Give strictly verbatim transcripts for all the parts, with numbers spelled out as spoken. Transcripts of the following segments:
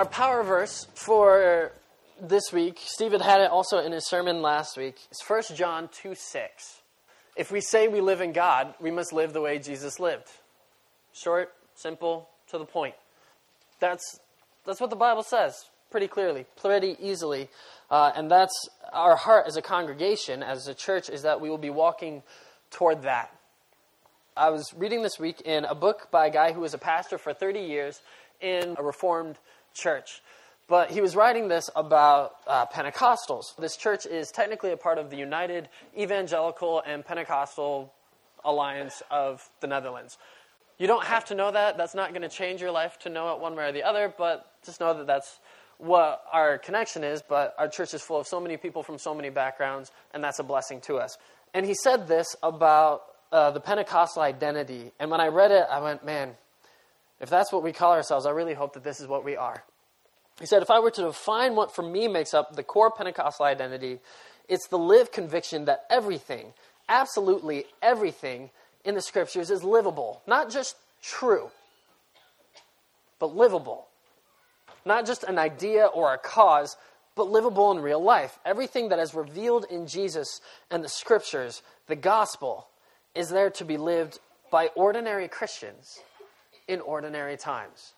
Our power verse for this week, Steve had had it also in his sermon last week, is First John two six. If we say we live in God, we must live the way Jesus lived. Short, simple, to the point. That's that's what the Bible says pretty clearly, pretty easily. Uh, and that's our heart as a congregation, as a church, is that we will be walking toward that. I was reading this week in a book by a guy who was a pastor for thirty years in a Reformed church. But he was writing this about uh, Pentecostals. This church is technically a part of the United Evangelical and Pentecostal Alliance of the Netherlands. You don't have to know that. That's not going to change your life to know it one way or the other, but just know that that's what our connection is. But our church is full of so many people from so many backgrounds, and that's a blessing to us. And he said this about uh, the Pentecostal identity. And when I read it, I went, man, if that's what we call ourselves, I really hope that this is what we are. He said, if I were to define what for me makes up the core Pentecostal identity, it's the lived conviction that everything, absolutely everything in the Scriptures is livable. Not just true, but livable. Not just an idea or a cause, but livable in real life. Everything that is revealed in Jesus and the Scriptures, the gospel, is there to be lived by ordinary Christians in ordinary times.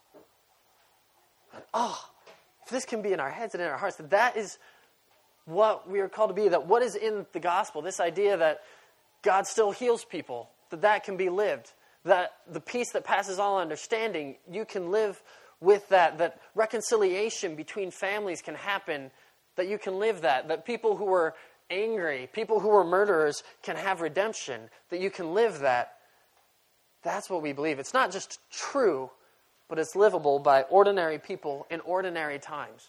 Oh, if this can be in our heads and in our hearts, that that is what we are called to be, that what is in the gospel, this idea that God still heals people, that that can be lived, that the peace that passes all understanding, you can live with that, that reconciliation between families can happen, that you can live that, that people who are angry, people who are murderers can have redemption, that you can live that. That's what we believe. It's not just true, but it's livable by ordinary people in ordinary times.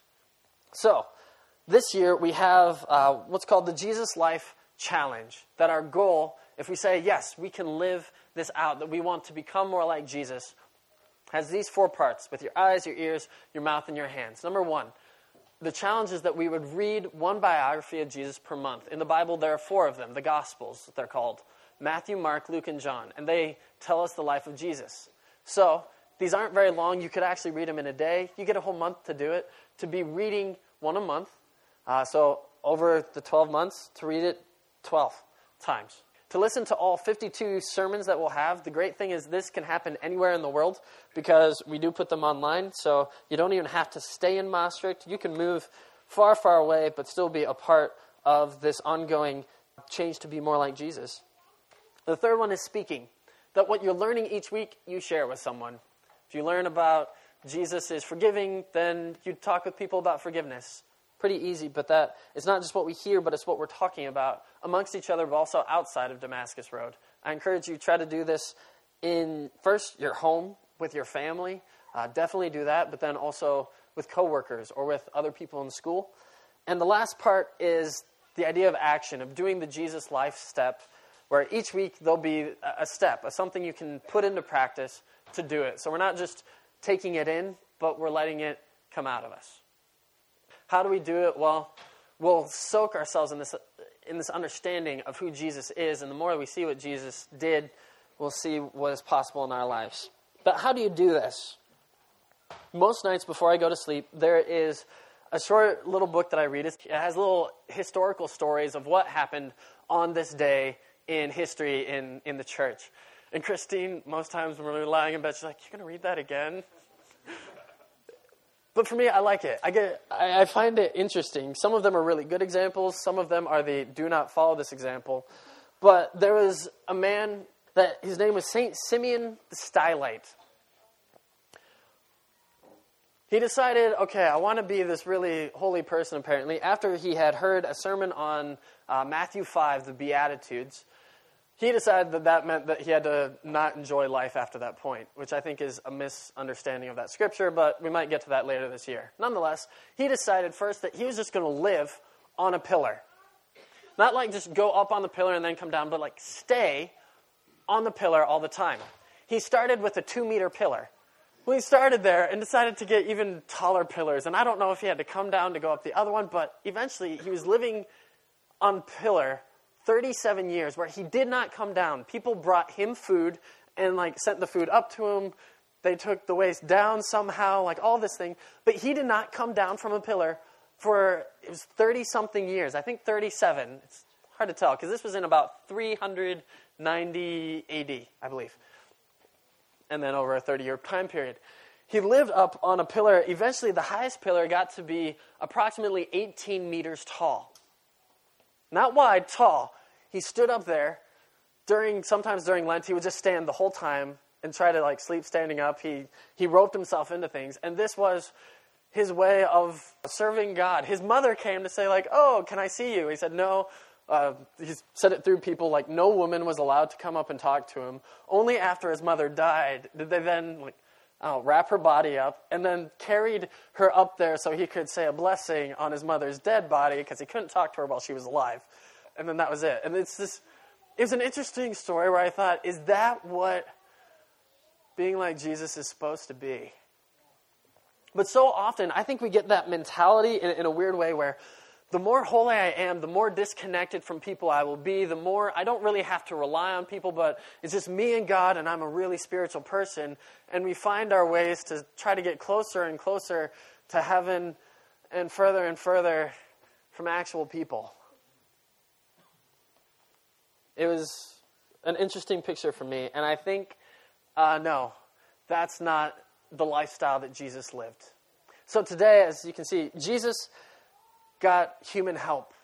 So, this year we have uh, what's called the Jesus Life Challenge. That our goal, if we say, yes, we can live this out, that we want to become more like Jesus, has these four parts, with your eyes, your ears, your mouth, and your hands. Number one, the challenge is that we would read one biography of Jesus per month. In the Bible, there are four of them, the Gospels, they're called. Matthew, Mark, Luke, and John. And they tell us the life of Jesus. So, these aren't very long. You could actually read them in a day. You get a whole month to do it, to be reading one a month. Uh, so, over the twelve months, to read it twelve times. To listen to all fifty-two sermons that we'll have. The great thing is this can happen anywhere in the world because we do put them online. So, you don't even have to stay in Maastricht. You can move far, far away, but still be a part of this ongoing change to be more like Jesus. The third one is speaking. That what you're learning each week, you share with someone. If you learn about Jesus is forgiving, then you talk with people about forgiveness. Pretty easy, but that it's not just what we hear, but it's what we're talking about amongst each other, but also outside of Damascus Road. I encourage you to try to do this in, first, your home, with your family. Uh, definitely do that, but then also with coworkers or with other people in school. And the last part is the idea of action, of doing the Jesus Life step, where each week there'll be a step, a something you can put into practice to do it. So we're not just taking it in, but we're letting it come out of us. How do we do it? Well, we'll soak ourselves in this in this understanding of who Jesus is, and the more we see what Jesus did, we'll see what is possible in our lives. But how do you do this? Most nights before I go to sleep, there is a short little book that I read. It has little historical stories of what happened on this day in history in, in the church. And Christine, most times when we're lying in bed, she's like, "You're going to read that again?" But for me, I like it. I get, I, I find it interesting. Some of them are really good examples. Some of them are the do not follow this example. But there was a man that his name was Saint Simeon the Stylite. He decided, okay, I want to be this really holy person, apparently, after he had heard a sermon on uh, Matthew five, the Beatitudes. He decided that that meant that he had to not enjoy life after that point, which I think is a misunderstanding of that scripture, but we might get to that later this year. Nonetheless, he decided first that he was just going to live on a pillar. Not like just go up on the pillar and then come down, but like stay on the pillar all the time. He started with a two-meter pillar. Well, he started there and decided to get even taller pillars, and I don't know if he had to come down to go up the other one, but eventually he was living on pillar thirty-seven years where he did not come down. People brought him food and like sent the food up to him. they took the waist down somehow, like all this thing. But he did not come down from a pillar for, it was thirty-something years. I think thirty-seven. It's hard to tell, because this was in about three ninety A D, I believe. And then over a thirty-year time period. He lived up on a pillar. Eventually, the highest pillar got to be approximately eighteen meters tall. Not wide, tall. He stood up there. During Sometimes during Lent, he would just stand the whole time and try to like sleep standing up. He he roped himself into things. And this was his way of serving God. His mother came to say, like, oh, can I see you? He said, no. Uh, he said it through people, like no woman was allowed to come up and talk to him. Only after his mother died did they then like, uh, wrap her body up and then carried her up there so he could say a blessing on his mother's dead body because he couldn't talk to her while she was alive. And then that was it. And it's this, it was an interesting story where I thought, is that what being like Jesus is supposed to be? But so often, I think we get that mentality in, in a weird way where the more holy I am, the more disconnected from people I will be, the more I don't really have to rely on people, but it's just me and God, and I'm a really spiritual person. And we find our ways to try to get closer and closer to heaven and further and further from actual people. It was an interesting picture for me, and I think, uh, no, that's not the lifestyle that Jesus lived. So today, as you can see, Jesus got human help.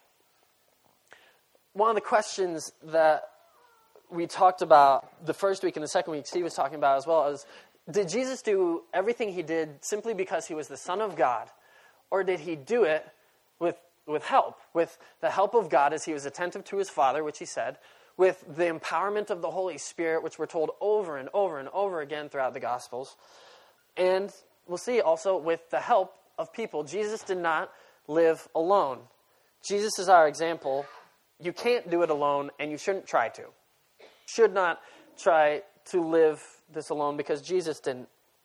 One of the questions that we talked about the first week and the second week, Steve was talking about as well, is did Jesus do everything he did simply because he was the Son of God? Or did he do it with, with help? With the help of God as he was attentive to his Father, which he said, with the empowerment of the Holy Spirit, which we're told over and over and over again throughout the Gospels. And we'll see also with the help of people. Jesus did not live alone. Jesus is our example. You can't do it alone, and you shouldn't try to. Should not try to live this alone because Jesus didn't.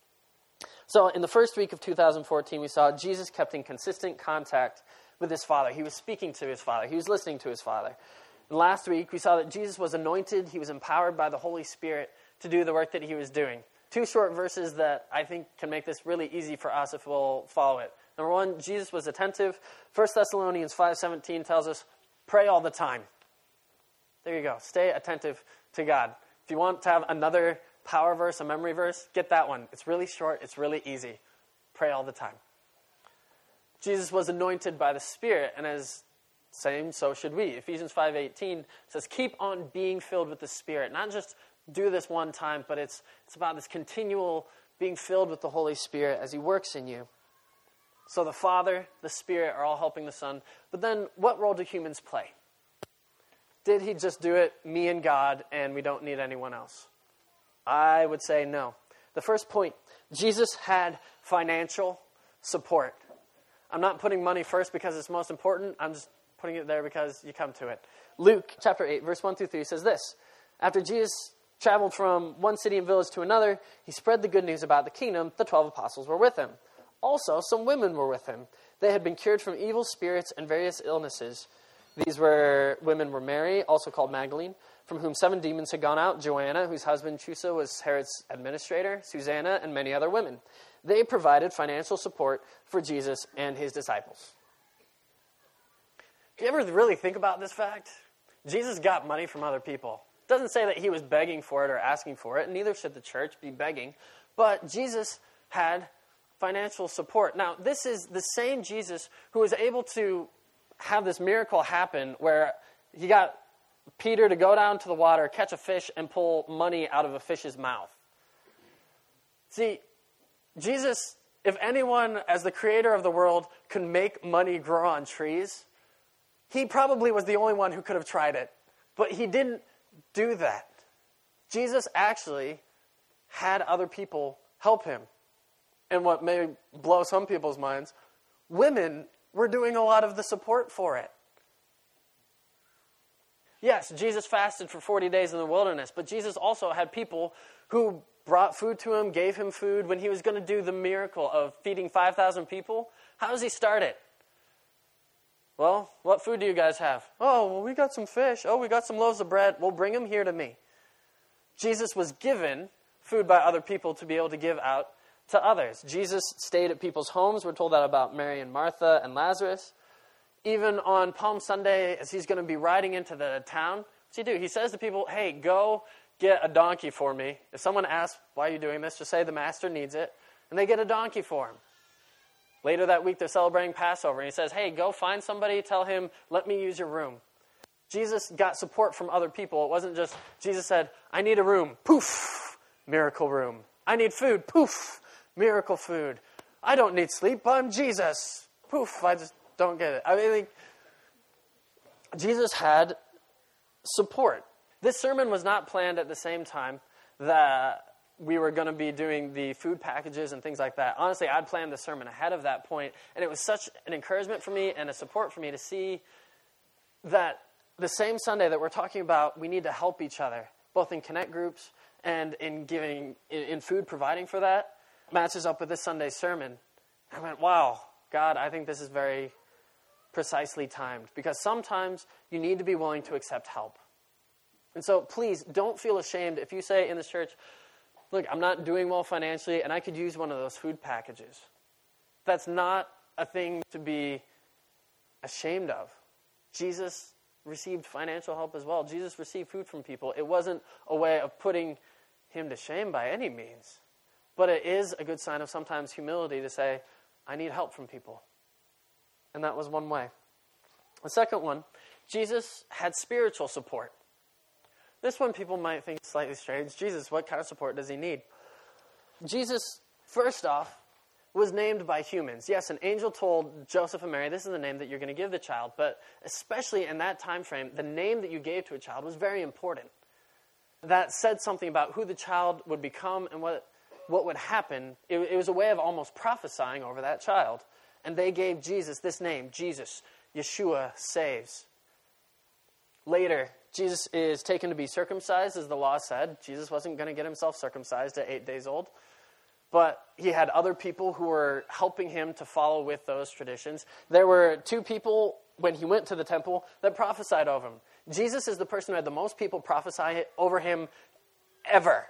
So in the first week of two thousand fourteen, we saw Jesus kept in consistent contact with his Father. He was speaking to his Father. He was listening to his Father. And last week, we saw that Jesus was anointed. He was empowered by the Holy Spirit to do the work that he was doing. Two short verses that I think can make this really easy for us if we'll follow it. Number one, Jesus was attentive. First Thessalonians five seventeen tells us, pray all the time. There you go. Stay attentive to God. If you want to have another power verse, a memory verse, get that one. It's really short. It's really easy. Pray all the time. Jesus was anointed by the Spirit, and as same, so should we. Ephesians five eighteen says, keep on being filled with the Spirit. Not just do this one time, but it's it's about this continual being filled with the Holy Spirit as he works in you. So the Father, the Spirit are all helping the Son. But then what role do humans play? Did he just do it, me and God, and we don't need anyone else? I would say no. The first point, Jesus had financial support. I'm not putting money first because it's most important. I'm just putting it there because you come to it. Luke chapter eight, verse one through three says this. After Jesus traveled from one city and village to another, he spread the good news about the kingdom. The twelve apostles were with him. Also, some women were with him. They had been cured from evil spirits and various illnesses. These were women were Mary, also called Magdalene, from whom seven demons had gone out, Joanna, whose husband Chusa was Herod's administrator, Susanna, and many other women. They provided financial support for Jesus and his disciples. Do you ever really think about this fact? Jesus got money from other people. It doesn't say that he was begging for it or asking for it, and neither should the church be begging. But Jesus had financial support. Now, this is the same Jesus who was able to have this miracle happen where he got Peter to go down to the water, catch a fish, and pull money out of a fish's mouth. See, Jesus, if anyone, as the creator of the world, could make money grow on trees, he probably was the only one who could have tried it. But he didn't do that. Jesus actually had other people help him. And what may blow some people's minds, women were doing a lot of the support for it. Yes, Jesus fasted for forty days in the wilderness, but Jesus also had people who brought food to him, gave him food when he was going to do the miracle of feeding five thousand people. How does he start it? Well, what food do you guys have? Oh, well, we got some fish. Oh, we got some loaves of bread. Well, bring them here to me. Jesus was given food by other people to be able to give out to others. Jesus stayed at people's homes. We're told that about Mary and Martha and Lazarus. Even on Palm Sunday, as he's going to be riding into the town, what's he do? He says to people, hey, go get a donkey for me. If someone asks, why are you doing this? Just say the master needs it. And they get a donkey for him. Later that week, they're celebrating Passover. And he says, hey, go find somebody, tell him, let me use your room. Jesus got support from other people. It wasn't just, Jesus said, I need a room. Poof, miracle room. I need food. Poof, miracle food. I don't need sleep, but I'm Jesus. Poof, I just don't get it. I mean, like, Jesus had support. This sermon was not planned at the same time that we were going to be doing the food packages and things like that. Honestly, I'd planned the sermon ahead of that point, and it was such an encouragement for me and a support for me to see that the same Sunday that we're talking about, we need to help each other, both in connect groups and in giving, in, in food providing for that, matches up with this Sunday's sermon. I went, wow, God, I think this is very precisely timed, because sometimes you need to be willing to accept help. And so please don't feel ashamed if you say in this church, look, I'm not doing well financially and I could use one of those food packages. That's not a thing to be ashamed of. Jesus received financial help as well. Jesus received food from people. It wasn't a way of putting him to shame by any means. But it is a good sign of sometimes humility to say, I need help from people. And that was one way. The second one, Jesus had spiritual support. This one people might think is slightly strange. Jesus, what kind of support does he need? Jesus, first off, was named by humans. Yes, an angel told Joseph and Mary, this is the name that you're going to give the child. But especially in that time frame, the name that you gave to a child was very important. That said something about who the child would become and what, what would happen. It, it was a way of almost prophesying over that child. And they gave Jesus this name, Jesus, Yeshua saves. Later, Jesus is taken to be circumcised, as the law said. Jesus wasn't going to get himself circumcised at eight days old. But he had other people who were helping him to follow with those traditions. There were two people, when he went to the temple, that prophesied over him. Jesus is the person who had the most people prophesy over him ever.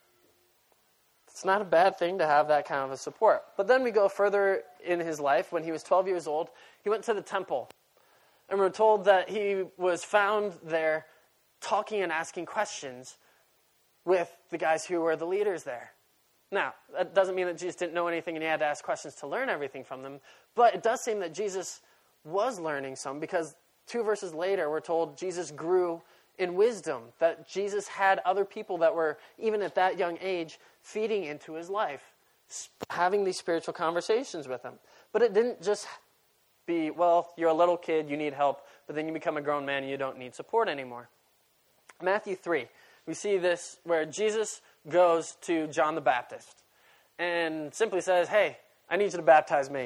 It's not a bad thing to have that kind of a support. But then we go further in his life. When he was twelve years old, he went to the temple. And we're told that he was found there talking and asking questions with the guys who were the leaders there. Now, that doesn't mean that Jesus didn't know anything and he had to ask questions to learn everything from them. But it does seem that Jesus was learning some, because two verses later we're told Jesus grew in wisdom, that Jesus had other people that were, even at that young age, feeding into his life, having these spiritual conversations with him. But it didn't just be, well, you're a little kid, you need help, but then you become a grown man and you don't need support anymore. Matthew three, we see this where Jesus goes to John the Baptist and simply says, hey, I need you to baptize me.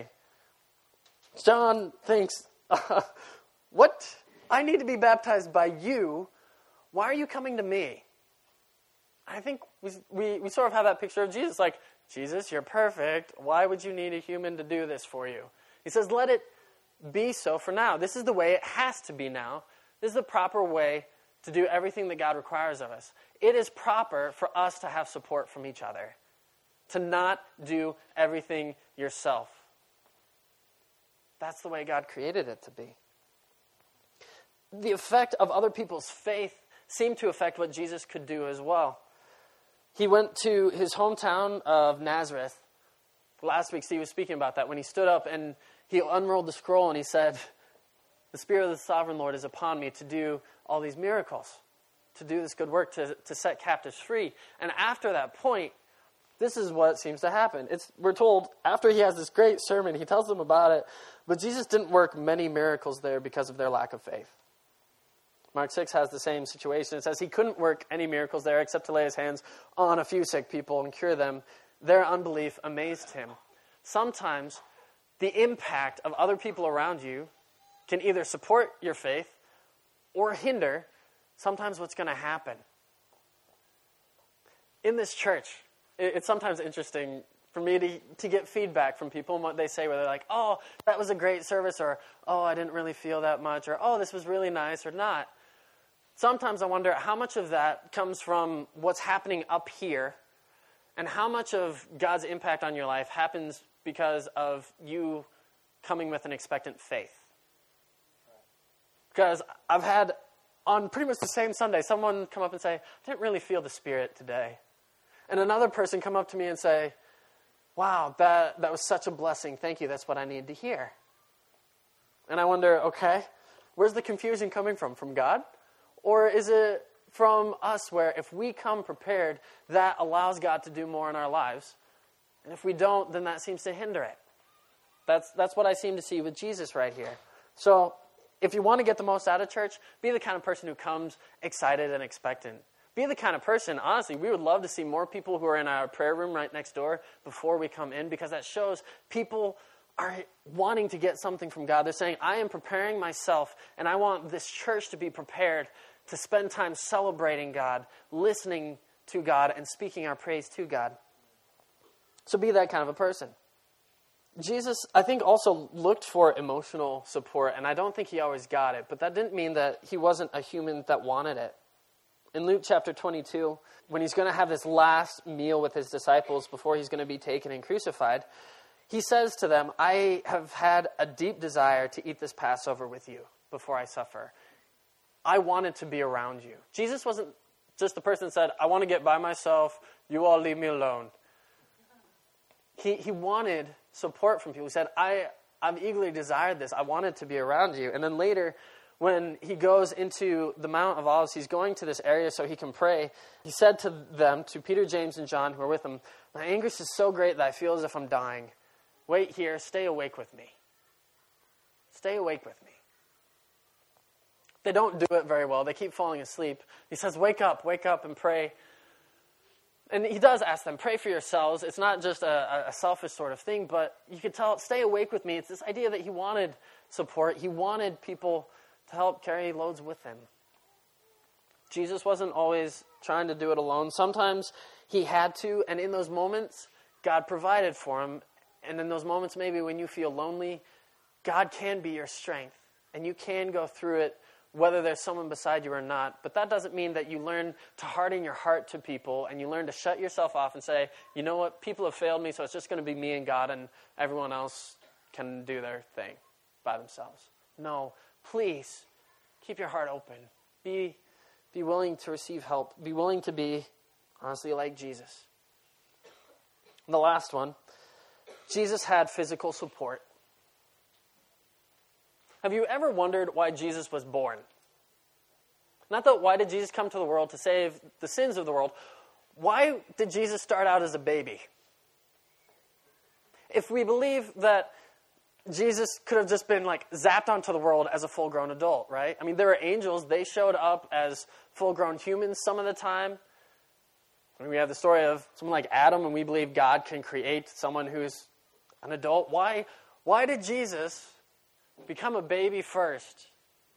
John thinks, uh, what? I need to be baptized by you. Why are you coming to me? I think we, we, we sort of have that picture of Jesus, like, Jesus, you're perfect. Why would you need a human to do this for you? He says, let it be so for now. This is the way it has to be now. This is the proper way to do everything that God requires of us. It is proper for us to have support from each other, to not do everything yourself. That's the way God created it to be. The effect of other people's faith seemed to affect what Jesus could do as well. He went to his hometown of Nazareth. Last week, Steve was speaking about that when he stood up and he unrolled the scroll and he said, the Spirit of the Sovereign Lord is upon me to do all these miracles, to do this good work, to, to set captives free. And after that point, this is what seems to happen. It's, we're told, after he has this great sermon, he tells them about it, but Jesus didn't work many miracles there because of their lack of faith. Mark six has the same situation. It says he couldn't work any miracles there except to lay his hands on a few sick people and cure them. Their unbelief amazed him. Sometimes the impact of other people around you can either support your faith or hinder sometimes what's going to happen. In this church, it's sometimes interesting for me to, to get feedback from people and what they say, where they're like, oh, that was a great service, or oh, I didn't really feel that much, or oh, this was really nice, or not. Sometimes I wonder how much of that comes from what's happening up here And how much of God's impact on your life happens because of you coming with an expectant faith? Because I've had, on pretty much the same Sunday, someone come up and say, I didn't really feel the Spirit today. And another person come up to me and say, wow, that, that was such a blessing. Thank you. That's what I need to hear. And I wonder, okay, where's the confusion coming from? From God? Or is it from us, where if we come prepared, that allows God to do more in our lives? And if we don't, then that seems to hinder it. That's, that's what I seem to see with Jesus right here. So if you want to get the most out of church, be the kind of person who comes excited and expectant. Be the kind of person, honestly, we would love to see more people who are in our prayer room right next door before we come in, because that shows people are wanting to get something from God. They're saying, I am preparing myself, and I want this church to be prepared to spend time celebrating God, listening to God, and speaking our praise to God. So be that kind of a person. Jesus, I think, also looked for emotional support, and I don't think he always got it, but that didn't mean that he wasn't a human that wanted it. In Luke chapter twenty-two, when he's going to have this last meal with his disciples before he's going to be taken and crucified, he says to them, I have had a deep desire to eat this Passover with you before I suffer. I wanted to be around you. Jesus wasn't just the person that said, I want to get by myself, you all leave me alone. He he wanted support from people. He said, I, I've eagerly desired this. I wanted to be around you. And then later, when he goes into the Mount of Olives, he's going to this area so he can pray. He said to them, to Peter, James, and John, who are with him, my anguish is so great that I feel as if I'm dying. Wait here, stay awake with me. Stay awake with me. They don't do it very well. They keep falling asleep. He says, wake up, wake up and pray. And he does ask them, pray for yourselves. It's not just a, a selfish sort of thing, but you could tell, stay awake with me. It's this idea that he wanted support. He wanted people to help carry loads with him. Jesus wasn't always trying to do it alone. Sometimes he had to, and in those moments, God provided for him. And in those moments, maybe when you feel lonely, God can be your strength, and you can go through it whether there's someone beside you or not. But that doesn't mean that you learn to harden your heart to people, and you learn to shut yourself off and say, you know what, people have failed me, so it's just going to be me and God, and everyone else can do their thing by themselves. No. Please, keep your heart open. Be, be willing to receive help. Be willing to be, honestly, like Jesus. And the last one, Jesus had physical support. Have you ever wondered why Jesus was born? Not that why did Jesus come to the world to save the sins of the world. Why did Jesus start out as a baby? If we believe that Jesus could have just been like zapped onto the world as a full-grown adult, right? I mean, there were angels. They showed up as full-grown humans some of the time. I mean, we have the story of someone like Adam, and we believe God can create someone who's an adult. Why, why did Jesus become a baby first?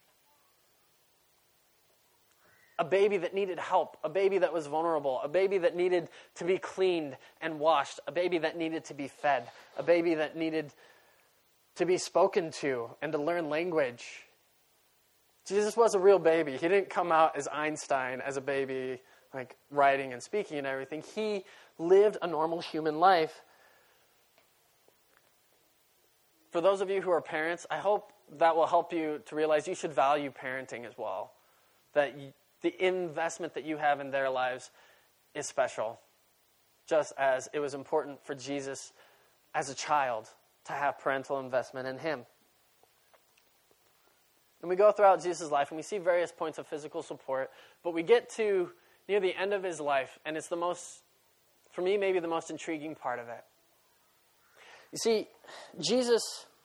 A baby that needed help, a baby that was vulnerable, a baby that needed to be cleaned and washed, a baby that needed to be fed, a baby that needed to be spoken to and to learn language. Jesus was a real baby. He didn't come out as Einstein as a baby, like writing and speaking and everything. He lived a normal human life. For those of you who are parents, I hope that will help you to realize you should value parenting as well. That you, the investment that you have in their lives is special. Just as it was important for Jesus as a child to have parental investment in him. And we go throughout Jesus' life and we see various points of physical support, but we get to near the end of his life, and it's the most, for me, maybe the most intriguing part of it. You see, Jesus,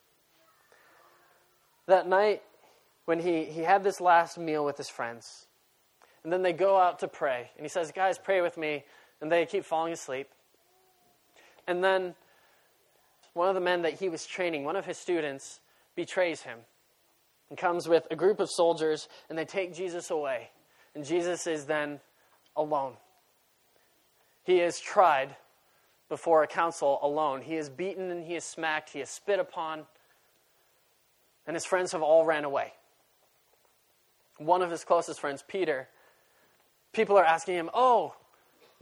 that night when he, he had this last meal with his friends, and then they go out to pray, and he says, guys, pray with me, and they keep falling asleep. And then one of the men that he was training, one of his students, betrays him and comes with a group of soldiers, and they take Jesus away. And Jesus is then alone. He is tried before a council alone. He is beaten and he is smacked. He is spit upon. And his friends have all ran away. One of his closest friends, Peter, people are asking him, oh,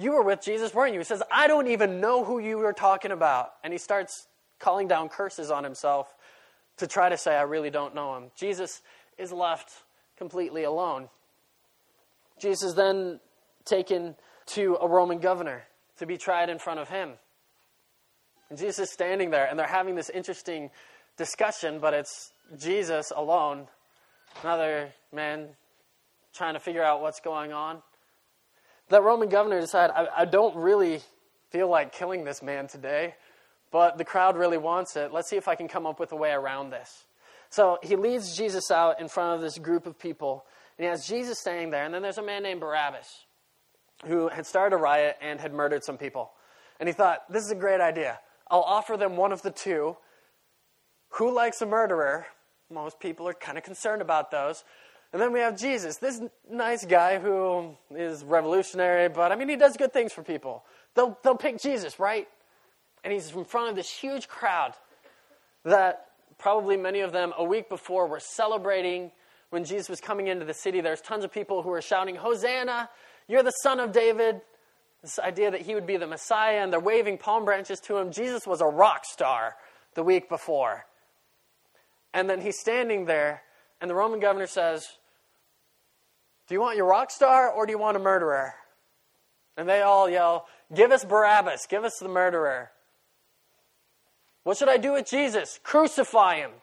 you were with Jesus, weren't you? He says, I don't even know who you were talking about. And he starts calling down curses on himself to try to say, I really don't know him. Jesus is left completely alone. Jesus is then taken to a Roman governor to be tried in front of him. And Jesus is standing there, and they're having this interesting discussion, but it's Jesus alone, another man trying to figure out what's going on. That Roman governor decided, I, I don't really feel like killing this man today, but the crowd really wants it. Let's see if I can come up with a way around this. So he leads Jesus out in front of this group of people, and he has Jesus standing there, and then there's a man named Barabbas who had started a riot and had murdered some people. And he thought, this is a great idea. I'll offer them one of the two. Who likes a murderer? Most people are kind of concerned about those. And then we have Jesus, this nice guy who is revolutionary, but I mean, he does good things for people. They'll, they'll pick Jesus, right? And he's in front of this huge crowd that probably many of them a week before were celebrating when Jesus was coming into the city. There's tons of people who were shouting, Hosanna, you're the Son of David. This idea that he would be the Messiah, and they're waving palm branches to him. Jesus was a rock star the week before. And then he's standing there, and the Roman governor says, do you want your rock star or do you want a murderer? And they all yell, give us Barabbas, give us the murderer. What should I do with Jesus? Crucify him.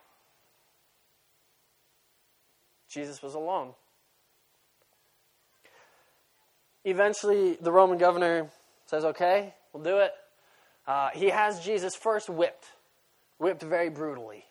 Jesus was alone. Eventually, the Roman governor says, okay, we'll do it. Uh, he has Jesus first whipped, whipped very brutally.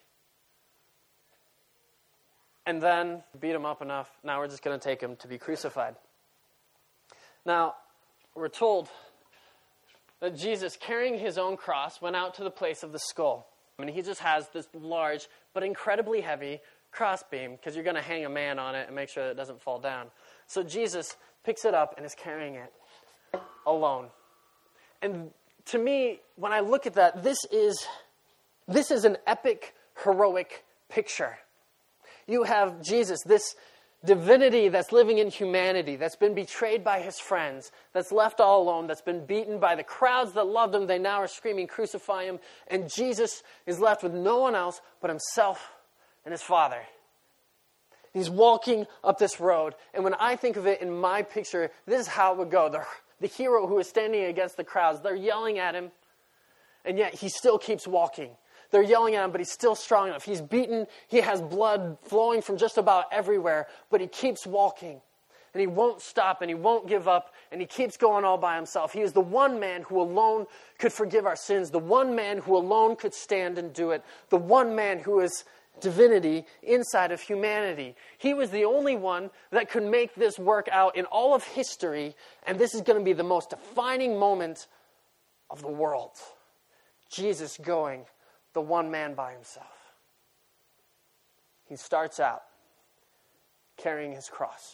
And then beat him up enough. Now we're just going to take him to be crucified. Now, we're told that Jesus, carrying his own cross, went out to the place of the skull. I mean, he just has this large but incredibly heavy crossbeam because you're going to hang a man on it and make sure that it doesn't fall down. So Jesus picks it up and is carrying it alone. And to me, when I look at that, this is this is an epic, heroic picture. You have Jesus, this divinity that's living in humanity, that's been betrayed by his friends, that's left all alone, that's been beaten by the crowds that loved him. They now are screaming, crucify him. And Jesus is left with no one else but himself and his Father. He's walking up this road. And when I think of it in my picture, this is how it would go. The, the hero who is standing against the crowds, they're yelling at him, and yet he still keeps walking. They're yelling at him, but he's still strong enough. He's beaten. He has blood flowing from just about everywhere, but he keeps walking. And he won't stop, and he won't give up, and he keeps going all by himself. He is the one man who alone could forgive our sins, the one man who alone could stand and do it, the one man who is divinity inside of humanity. He was the only one that could make this work out in all of history, and this is going to be the most defining moment of the world. Jesus going the one man by himself. He starts out carrying his cross.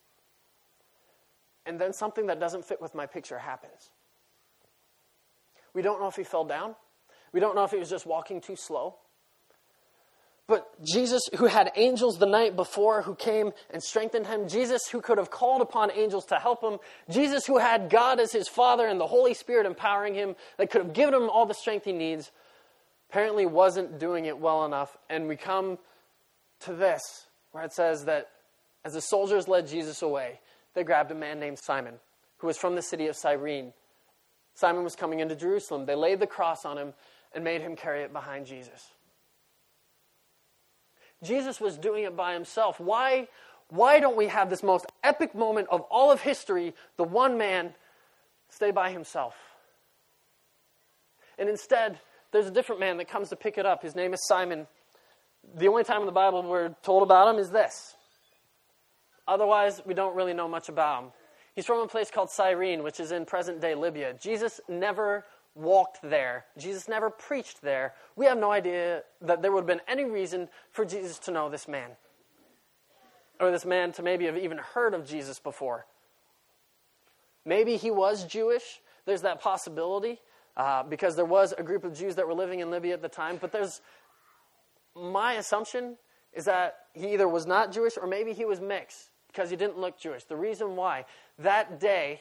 And then something that doesn't fit with my picture happens. We don't know if he fell down. We don't know if he was just walking too slow. But Jesus, who had angels the night before, who came and strengthened him, Jesus, who could have called upon angels to help him, Jesus, who had God as his Father and the Holy Spirit empowering him, that could have given him all the strength he needs, apparently wasn't doing it well enough. And we come to this, where it says that as the soldiers led Jesus away, they grabbed a man named Simon, who was from the city of Cyrene. Simon was coming into Jerusalem. They laid the cross on him and made him carry it behind Jesus. Jesus was doing it by himself. Why, why don't we have this most epic moment of all of history, the one man, stay by himself? And instead, there's a different man that comes to pick it up. His name is Simon. The only time in the Bible we're told about him is this. Otherwise, we don't really know much about him. He's from a place called Cyrene, which is in present-day Libya. Jesus never walked there. Jesus never preached there. We have no idea that there would have been any reason for Jesus to know this man. Or this man to maybe have even heard of Jesus before. Maybe he was Jewish. There's that possibility. Uh, because there was a group of Jews that were living in Libya at the time. But there's, my assumption is that he either was not Jewish or maybe he was mixed because he didn't look Jewish. The reason why, that day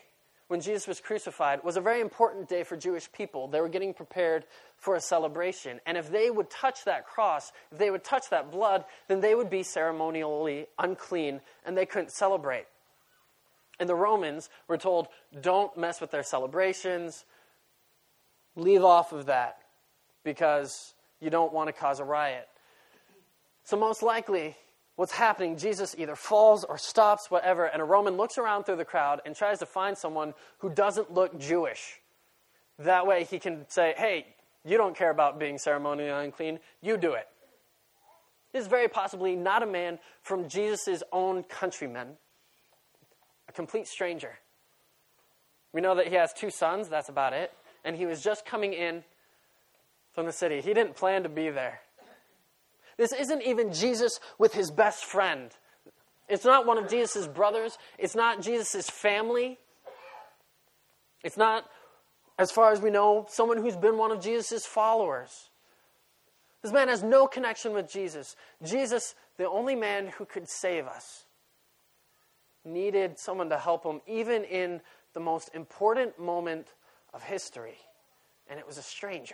when Jesus was crucified, was a very important day for Jewish people. They were getting prepared for a celebration. And if they would touch that cross, if they would touch that blood, then they would be ceremonially unclean and they couldn't celebrate. And the Romans were told, don't mess with their celebrations. Leave off of that because you don't want to cause a riot. So most likely, what's happening, Jesus either falls or stops, whatever, and a Roman looks around through the crowd and tries to find someone who doesn't look Jewish. That way he can say, hey, you don't care about being ceremonially unclean, you do it. This is very possibly not a man from Jesus' own countrymen, a complete stranger. We know that he has two sons, that's about it, and he was just coming in from the city. He didn't plan to be there. This isn't even Jesus with his best friend. It's not one of Jesus' brothers. It's not Jesus' family. It's not, as far as we know, someone who's been one of Jesus' followers. This man has no connection with Jesus. Jesus, the only man who could save us, needed someone to help him, even in the most important moment of history. And it was a stranger.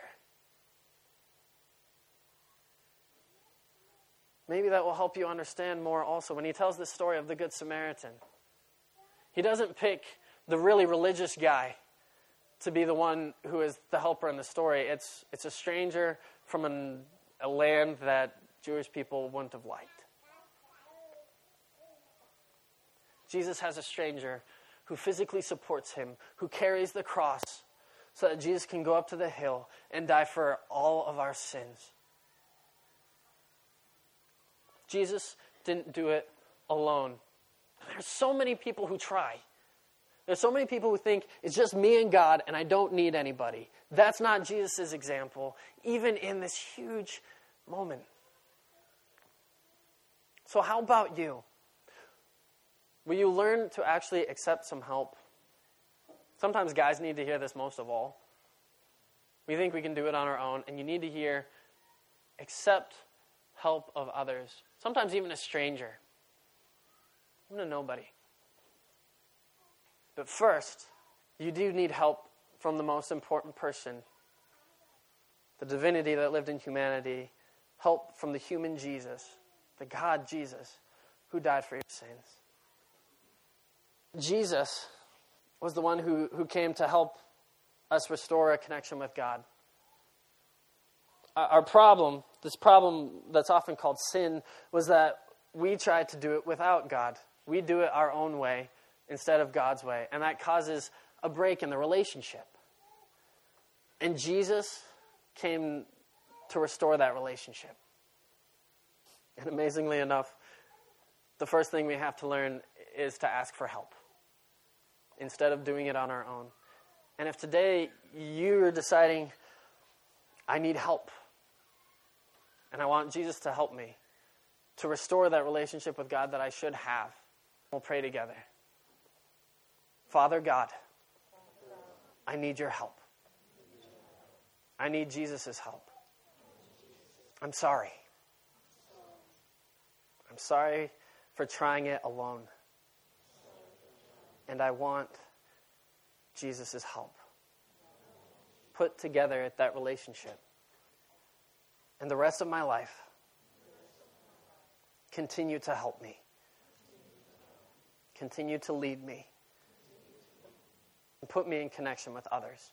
Maybe that will help you understand more also when he tells this story of the Good Samaritan. He doesn't pick the really religious guy to be the one who is the helper in the story. It's, it's a stranger from an, a land that Jewish people wouldn't have liked. Jesus has a stranger who physically supports him, who carries the cross so that Jesus can go up to the hill and die for all of our sins. Jesus didn't do it alone. There's so many people who try. There's so many people who think it's just me and God and I don't need anybody. That's not Jesus' example, even in this huge moment. So how about you? Will you learn to actually accept some help? Sometimes guys need to hear this most of all. We think we can do it on our own, and you need to hear, accept help of others. Sometimes even a stranger. Even a nobody. But first, you do need help from the most important person. The divinity that lived in humanity. Help from the human Jesus. The God Jesus who died for your sins. Jesus was the one who, who came to help us restore a connection with God. Our problem, this problem that's often called sin, was that we tried to do it without God. We do it our own way instead of God's way. And that causes a break in the relationship. And Jesus came to restore that relationship. And amazingly enough, the first thing we have to learn is to ask for help instead of doing it on our own. And if today you're deciding, I need help, and I want Jesus to help me to restore that relationship with God that I should have, we'll pray together. Father God, I need your help. I need Jesus' help. I'm sorry. I'm sorry for trying it alone. And I want Jesus' help. Put together at that relationship. And the rest of my life, continue to help me. Continue to lead me. And put me in connection with others.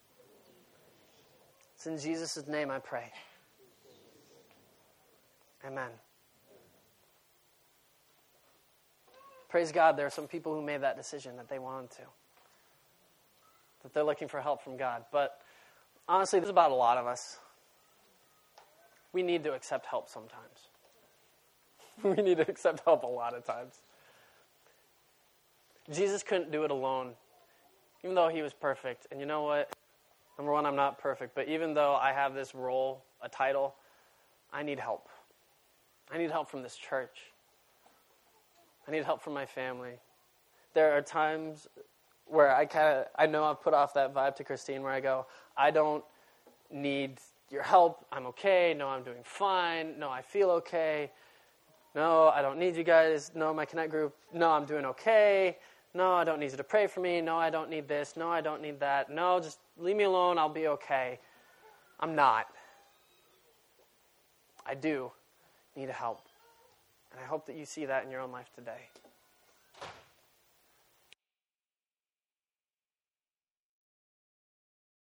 It's in Jesus' name I pray. Amen. Praise God, there are some people who made that decision that they wanted to. That they're looking for help from God. But honestly, this is about a lot of us. We need to accept help sometimes. We need to accept help a lot of times. Jesus couldn't do it alone, even though he was perfect. And you know what? Number one, I'm not perfect. But even though I have this role, a title, I need help. I need help from this church. I need help from my family. There are times where I kind of, I know I've put off that vibe to Christine where I go, I don't need your help. I'm okay. No, I'm doing fine. No, I feel okay. No, I don't need you guys. No, my Connect group. No, I'm doing okay. No, I don't need you to pray for me. No, I don't need this. No, I don't need that. No, just leave me alone. I'll be okay. I'm not. I do need help. And I hope that you see that in your own life today.